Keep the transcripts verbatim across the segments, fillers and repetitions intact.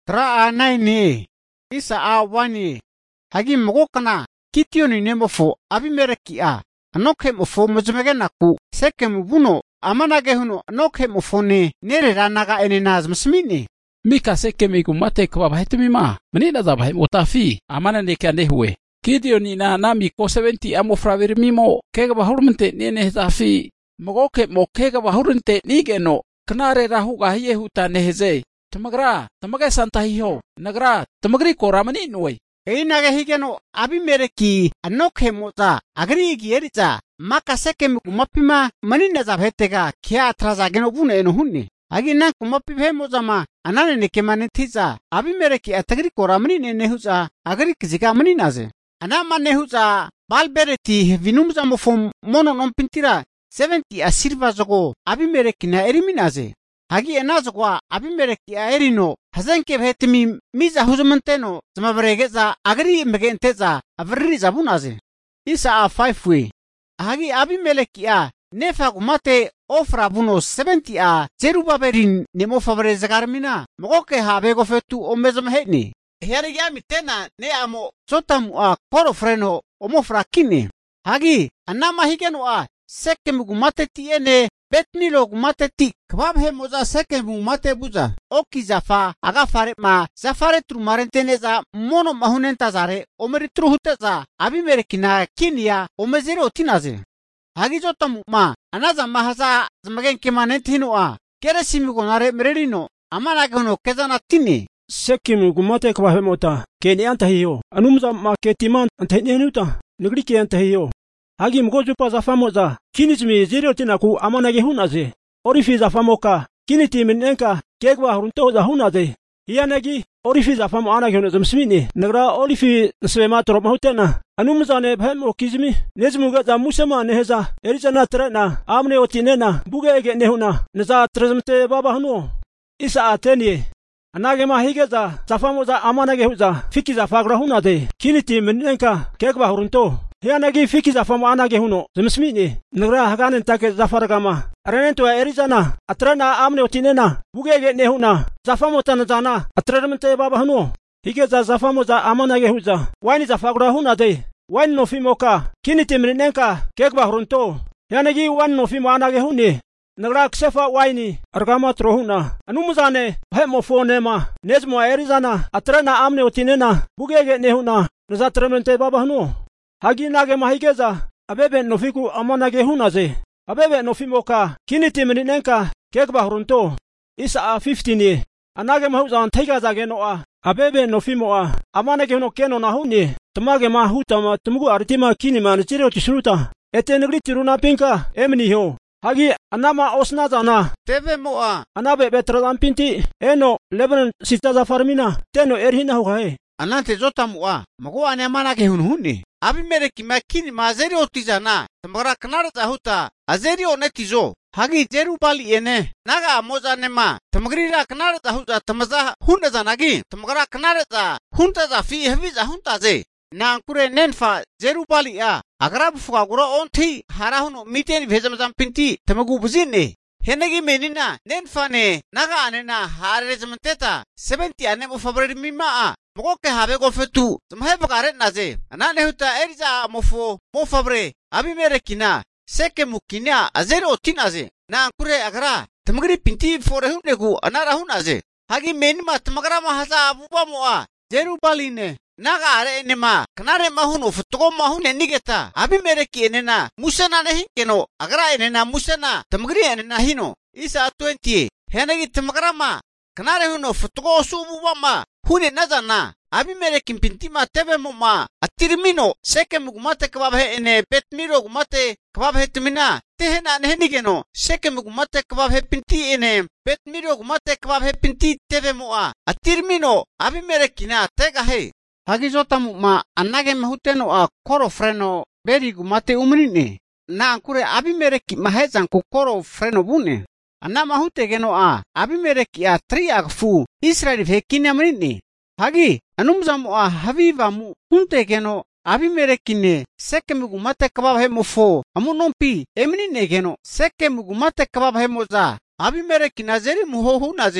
Tra anai ni. Isa awani. Hagi mogokana. Kitioni nemofo Abimeleki a. Anokhe mofo mojmegenaku. Seke mubuno. Amanage huno anokhe mofo ni. Nere ranaga ene nazmsmini. Mika seke miku mate kwa bahitumi ma. Menina da bahim otafi. Amana neke anehwe. Kitioni na nami ko seventy amo fravir mimo. Kega bahurmente nene tafi. Mogoke mo kega bahurente nigeno. Kanare rahu gahiye huta neheze. Tamagra, tamaga santahiho. Nagra, tamagri ko ramani nuwe. Einaga higeno Abimeleki anokhe moza agri gierita maka seke mapima manina za hetega kia traza geno bune eno hunni agi na kumapi moza ma anane ne kemane tiza Abimeleki atagri ko ramani ne nehuza agri kizika mani naze anama nehuza balbereti vinumza mofom mono non pintira seventy asirva zogo Abimeleki na eriminaze hagi enazo kwa Abimeleki a erino hazenke bhetimi miza huzumanteno zamabaregeza agri megenteza avriri zabunaze isa a five way hagi Abimeleki a nefa kumate ofra buno seventy a Zerubaberin nemo favoreze garmina mogoke habego fetu omezom hetni heri yami tena ne amo sotamu a koro freno omofra kini hagi anama higeno a seke mugumate tiene Betmilo gumate ti kwab he moza seke mumate buza oki zafa aga fare ma zafare trumarenteneza mono mahunenta zare omeri truhuteza Abimeleki na kinia omezero tinaze hagi jotamu ma anaza mahaza zamagen kemanentino a keresimi gonare mererino amana gono kezana tini seke mugumate kwab he mota keni anta hiyo anumza ma ketiman antenenuta nigriki anta hiyo hagi mgoju pa zafamoza kinitimi zero tinaku amanage hunaze orifi zafamoka kiniti minenka kegwa hurunto za hunaze hiyanagi orifi zafamo anage hunaze msmini nagra orifi svema tro mahutena anumzane bhemo kizmi nezmuga za musama neheza erizana trena amne otinena bugege nehuna neza trezmte baba hunu isa ateni anage ma higeza zafamoza amanage huza fiki zafagra hunaze kiniti minenka kegwa hurunto hiyanagi fiki zafamo anage huno zimsmini nagra haganen take zafargama arenento erizana atrana amne otinena bugege nehuna zafamo tanazana atrermente baba huno higeza zafamo za amanage huza wani zafagra huna de wani no fimoka kiniti minenka kegba hurunto hiyanagi wani no fimo anage huni nagra ksefa wani argama trohuna anumuzane hemo fonema nezmo erizana atrana amne otinena bugege nehuna nazatrermente baba huno hagi nage mahigeza abebe nofiku amanage hunaze abebe nofimoka kiniti minenka kegba hurunto isa a fifteen anage mahuzan taiga zageno a abebe nofimo a amanage huno keno na huni tumage mahuta ma tumugu artima kini man chiro chishruta etenegri tiruna pinka emni ho hagi anama osna zana teve mo a anabe betradan pinti eno lebanon sitaza farmina teno erhina hugae anante jotamu a mago ane amanage hun hunni Abimeleki makini mazeri otizana tamara kanara zahuta azeri onetizo hagi Jerubali ene naga moza nema tamagrira kanara zahuta tamaza hunda zanagi tamara kanara za hunta za fi hevi za hunta ze nankure nenfa Jerubali a agrab fuagura onti harahuno miteni bhejamzam pinti tamagu buzine henegi menina nenfane naga anena harezmanteta seventy ane mo February mima a mogoke habe golfetu zmhe bagare naze anane huta eriza mofo mo fabre Abimeleki na seke mukina azero otinaze na ankure agra tamagri pinti fore hunegu anara hunaze hagi menima tamagra mahasa abuba moa Jerubaline naga are enema kanare mahunu futugo mahune nigeta Abimeleki enena musana nahi keno agra enena musana tamagri enena hino isa twenty henegi tamagra ma kanare huno futugo sububa ma hune nazana Abimeleki pintima tebe moma atirmino seke mugumate kababhe ene Betmilo gumate kababhe timina tehena nehenigeno seke mugumate kababhe pinti ene Betmilo gumate kababhe pinti tebe moa atirmino Abimeleki na tegahe hagi jotamu ma anage mahuteno a koro freno beri gumate umrine na ankure Abimeleki mahezan ku koro freno bune anna mahute geno a Abimeleki a tri agfu Israel vekine amrine hagi anumzamu a haviva mu hunte geno Abimeleki ne seke mugumate kababhe mofo amunompi emni ne geno seke mugumate kababhe moza Abimeleki nazeri muho hunaze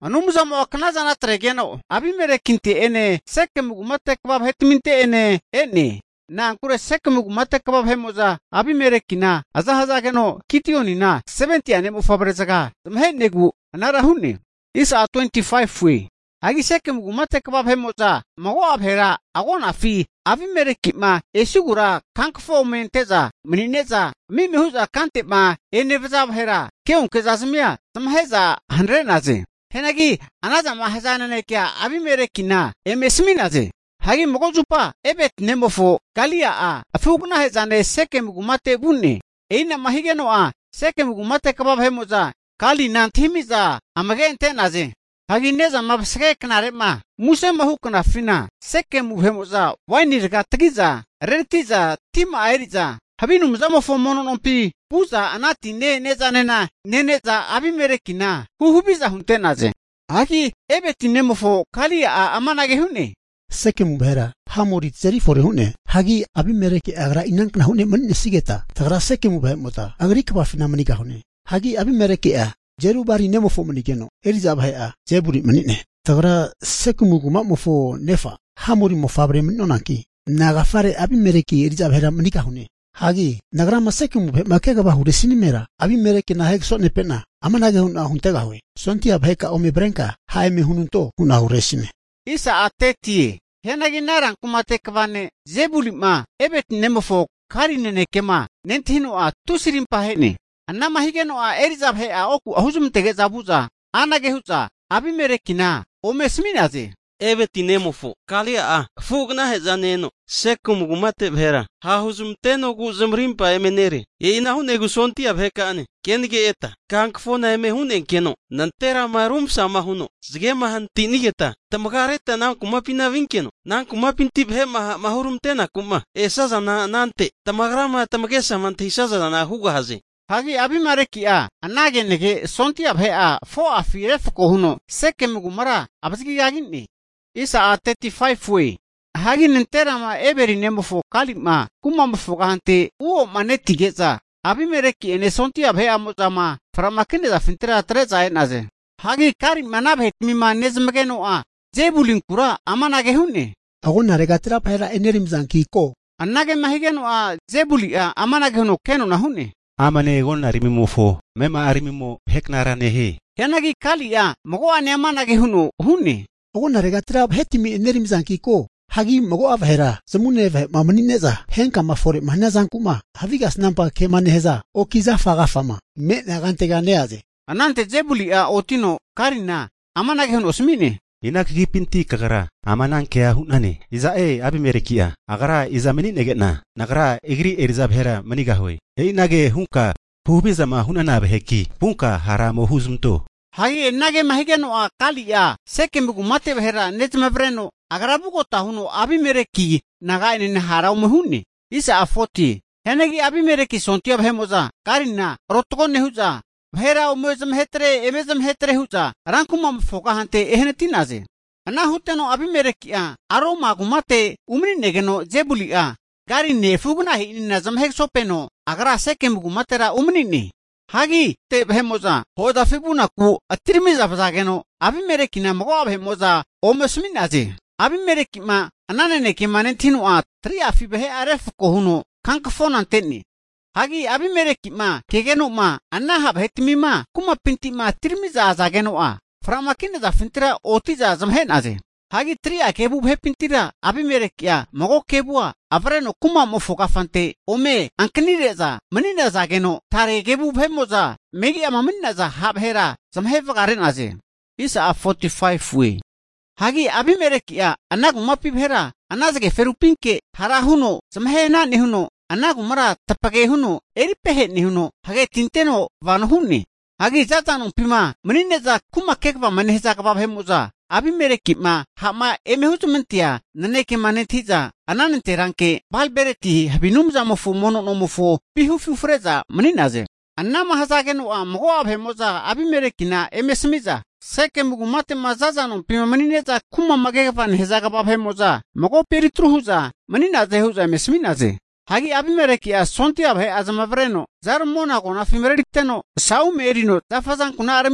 Anumza mo knaza na tregeno. Abimelekinte ene Sekemu gumate kabab hetminte ene ene. Na ankure Sekemu gumate kabab hemoza Abimelekina azahaza geno Kitionina seventy ane mo fabrezaga. Mhenegu anarahuni. Isa twenty-five we. Agi Sekemu gumate kabab hemoza mago abhera agona fi Abimelekima esugura kankfo menteza mnineza mimi huza kante ma enevza bhera keun kezazmia tamheza hanrenaze. Henagi anaza mahazana nekia Abimelekina emesminaze. Hagi mogozupa ebet nemofo kalia a afugna hezane Sekemu gumate bunne. Eina mahigeno a Sekemu gumate kabab hemoza kali nantimiza amagente naze. Hagi neza mabseke knarema muse mahukna fina Sekemu hemoza wainirga tgiza retiza tima airiza habinu mzamofo mononompi puza anati ne neza nena neneza Abimelekina huhubiza huntenaze. Hagi ebeti nemofo kali a amanage hune. Sekemu bhera hamori tseri fore hune hagi Abimeleki agra inang na hune man sigeta tagra Sekemu bhe mota agri kba fina manika hune hagi Abimeleki a jerubari nemofo manikeno eliza bhe a jeburi manine tagra Sekemu guma mofo nefa hamori mofabre minonaki naga fare Abimeleki eliza bhera manika hune hagi nagra ma Sekemu bhe makega ba hure sinimera Abimeleki na hek so nepena amanage huna huntega hoy sontia bheka ome brenka haime hununto huna hure sime. Isa ateti henagi naran kumate kwane zebulima ebet nemofo karinene kema nentino a tusirimpa hene anama higeno a erizab he a oku ahuzum tege zabuza anage huza Abimelekina omesminaze. Ebeti nemofo kalia a fugna hezaneno Sekemu gumate bhera hahuzum teno gu zumrimpa emenere e ina hunegu sontia bhekane kenige eta kankfona eme hunen keno nantera marum sama huno zgema hantinigeta tamagareta nan kumapina vinkeno nan kumapinti bhe mahurum tena kuma esaza na nante tamagrama tamagesa mantisaza na huga haze. Hagi Abimeleki a anage nege sontia bhe a fo a firef ko huno Sekemu gumara abasgi yaginni. Isa a thirty-five we. Hagi nentera ma eberi nemofo kalima kuma mofo gante uo maneti geza Abimeleki ene sontia bhe amozama framakine da fintera treza enaze. Hagi kari manabhet mima nezmegeno a jebulin kura amanage hunne. Agona regatira pera enerim zanki ko Anage mahigeno a jebuli a amanage huno keno na hunne. Amane gonna rimimofo mema arimimo heknara nehe. Yanagi kali a mogo ane amanage huno hunne. Agona regatira hetimi enerim zanki ko hagi mogo avhera zamune ve mamanineza henka mafore manazan kuma havigas nampa kemaneheza okiza faga fama me nagante ganeaze. Anante jebuli a otino karina amanage huno osmine. Inak gipinti kagara amanan kea hunane iza e Abimeleki a agara iza meni negena nagara igri erizab hera maniga hoy e inage hunka hubiza ma hunana beheki punka haramo huzumto. Hagi nage mahigeno a kali a Sekemu gumate bhera netmabreno agarabugo tahuno Abimeleki naga ene harau mehunne. Isa a forty henegi Abimeleki sontia bhemoza karina rotko nehuza bhera umezam hetre emezam hetre huza rankuma foka hante ehne tinaze. Ana huteno Abimeleki a aroma gumate umni negeno jebuli a gari nefugna hinna zamhek sopeno agara Sekemu gumatera umnini. Hagi te bhemoza hoda fibuna ku atirmiza bazageno Abimeleki na mogo bhemoza omesminaze. Abimeleki ma anane kimane tinu a tria fi behe aref ko huno kankfona tenni. Hagi Abimeleki ma kegeno ma anaha bhetmi ma kuma pinti ma tirmiza azageno a framakine da fintira otiza zamhenaze. Hagi tria kebu bhe pintira Abimeleki a mogo kebua avreno kuma mofoka fante ome anknireza manina zageno tare kebu bhe moza megi amaminna za habhera zamheva garenaze. Isa a forty-five we. Hagi Abimeleki a anagu mapi bhera anazage ferupinke harahuno zamhena nehuno anagu mara tapage huno eripehe nehuno hage tinteno vanuhunni. Hagi zazanu pima manineza kuma kekva maneheza kaba bhemoza Abimeleki ma hama emehutumentia naneke manetiza ananente ranke balbereti habinumza mofu mono no mofu bihufi freza maninaze. Anama hazageno a mogo abhemoza Abimeleki na emesmiza Sekemu gumate mazazanu pima manineza kuma magegvan hezaga babhemoza mogo peritruhuza maninaze huza emesminaze. Hagi Abimeleki a sontia bhe azamavreno zar mona gona fimrediteno sau merino tafazan kuna armina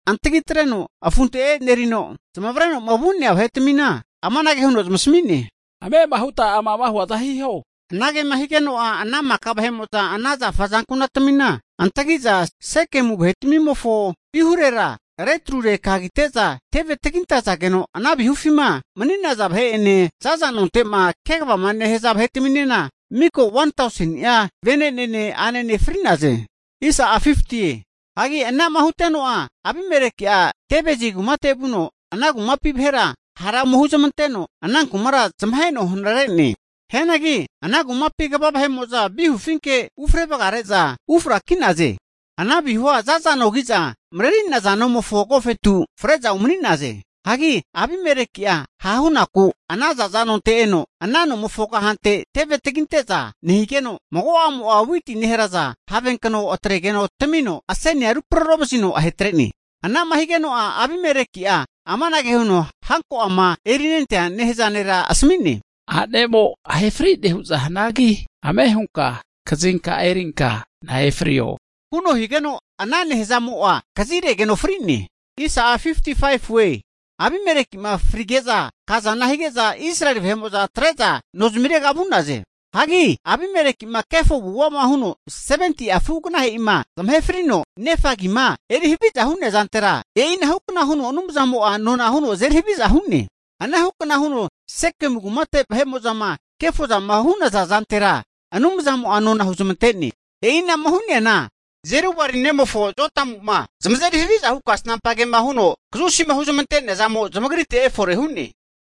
antigitreno afunte e nerino tamavreno mabunne avhetemina amana ke huno masmini Ame mahuta ama mahu atahiho. nage mahikeno a anama kabahemota anaza fazankuna tamina antagiza seke mubhetimi mofo bihurera retrure kagiteza teve tekintaza geno anabi hufima manina zabhe ene zaza nontema kegba manne hezabhetiminena miko one thousand ya venenene anene frinaze isa a fifty hagi anama huteno a abimereki a tebeji gumate buno anagu mapi bhera hara muhujamanteno anan kumara zamhaino honrareni henagi anagu mapi gababhe moza bihu finke ufre bagareza ufra kinaze anabi huwa zaza nogiza mrerin nazano mofoko fetu freza umninaze hagi abimereki a hahunaku anaza zano teeno anano mofoka hante teve tekinteza nihikeno mogo amu awiti niheraza havenkano otregeno temino asenya ruprorobsino ahetreni anama higeno a abimereki a amana gehuno hanko ama erinente nehezanera asmini Ademo ahefri dehuza hanagi amehunka kazinka erinka na efrio. kuno higeno anane hezamu a kazire geno frini isa a fifty-five way abimereki ma frigeza kazana higeza Israel vemoza treza nozmire gabunaze hagi abimereki ma kefo buwama huno seventy afugna he ima zamhefrino nefagi ma erihibiza hunne zantera e ina hukna huno onumzamu a nona huno zerhibiza hunne ana hukna huno sekem gumate hemozama kefo zama huna za zantera anumzamu a nona huzumteni e ina mahunne na zeru bari nemofo jotam ma zamzeri hibiza hukas nampage ma huno krushi ma huzumteni zamo zamagrite e fore hunne